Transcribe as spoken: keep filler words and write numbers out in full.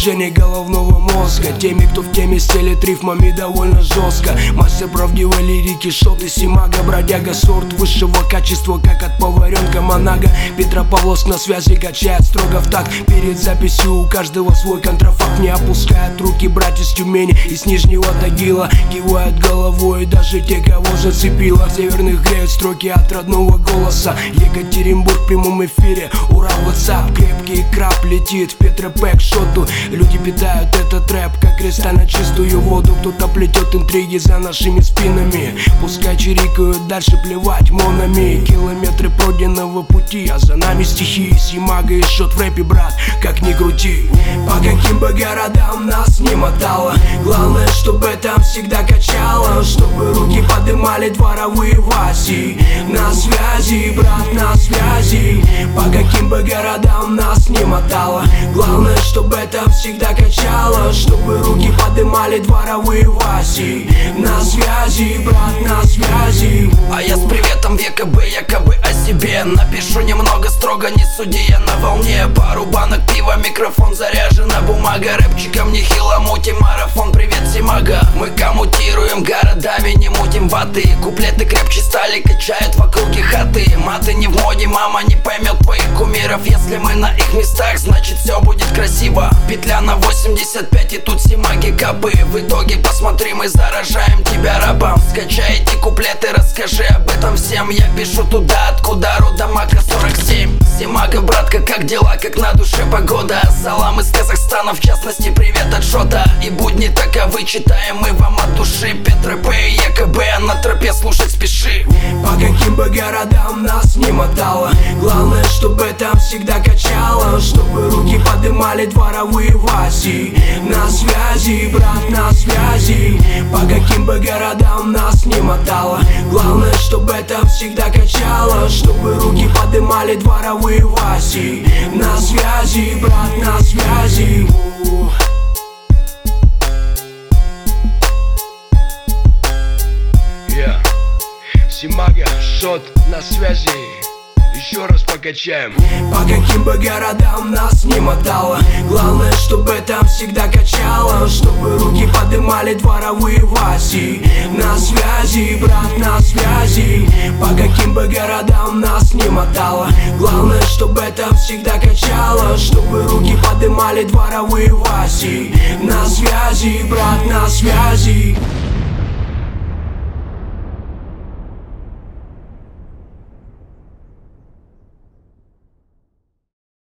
движение головного мозга. Теми, кто в теме, стелит рифмами довольно жестко. Мастер правдивой лирики, шот и Симага. Бродяга, сорт высшего качества, как от поваренка Монага. Петропавловск на связи, качает строго в такт. Перед записью у каждого свой контрафакт. Не опускают руки братья с Тюмени и с Нижнего Тагила. Кивают головой даже те, кого зацепило. В северных греют строки от родного голоса. Екатеринбург в прямом эфире, Урал, WhatsApp. Крепкий краб летит в Петропэк к шоту. Люди питают этот рэп, как кристально чистую воду. Кто-то плетет интриги за нашими спинами. Пускай чирикают, дальше плевать монами. Километры пройденного пути, а за нами стихи. Симага и шот в рэпе, брат, как ни крути. По каким бы городам нас не мотало, главное, чтобы там всегда качало. Чтобы руки подымали дворовые Васи. На связи, брат, на связи. По каким бы городам нас не мотало, главное, чтобы там всегда качало. Чтобы руки подымали дворовые Васи. На связи, брат, на связи. А я с приветом века бы, якобы о себе напишу немного строго, не суди, я на волне. Пару банок пива, микрофон заряжена бумага. Рэпчиком нехило мутим марафон, привет, Симага. Мы коммутируем городами, не мутим ваты. Куплеты крепче стали, качают в округе хаты. Маты не в моде, мама не поймет твоих кумиров. Если мы на их местах, значит все будет красиво. Петля на восемьдесят пять и тут Симаги капы. В итоге посмотри, мы заражаем тебя рапом. Скачай эти куплеты, расскажи об этом всем. Я пишу туда, откуда родом АК сорок семь. Симага, братка, как дела, как на душе погода? Салам из Казахстана, в частности, привет от Шота. И будни таковы, читаем мы вам от души. Петропэ и ЕКБ, на тропе слушать спеши. По каким бы городам нас не мотало, главное, чтобы там всегда качало. Чтобы руки подымали дворовые Васи. На связи, брат, на связи. По каким бы городам нас не мотало, главное, чтобы там всегда качало. Чтобы руки подымали дворовые Васи. На связи, брат, на связи. Yeah. Симага, шот, на связи. Еще раз покачаем. По каким бы городам нас не мотало, главное, чтобы там всегда качало. Чтобы руки подымали дворовые Васи. На связи, брат, на связи. По каким бы городам нас не мотало, главное, чтобы там всегда качало. Чтобы руки подымали дворовые Васи. На связи, брат, на связи.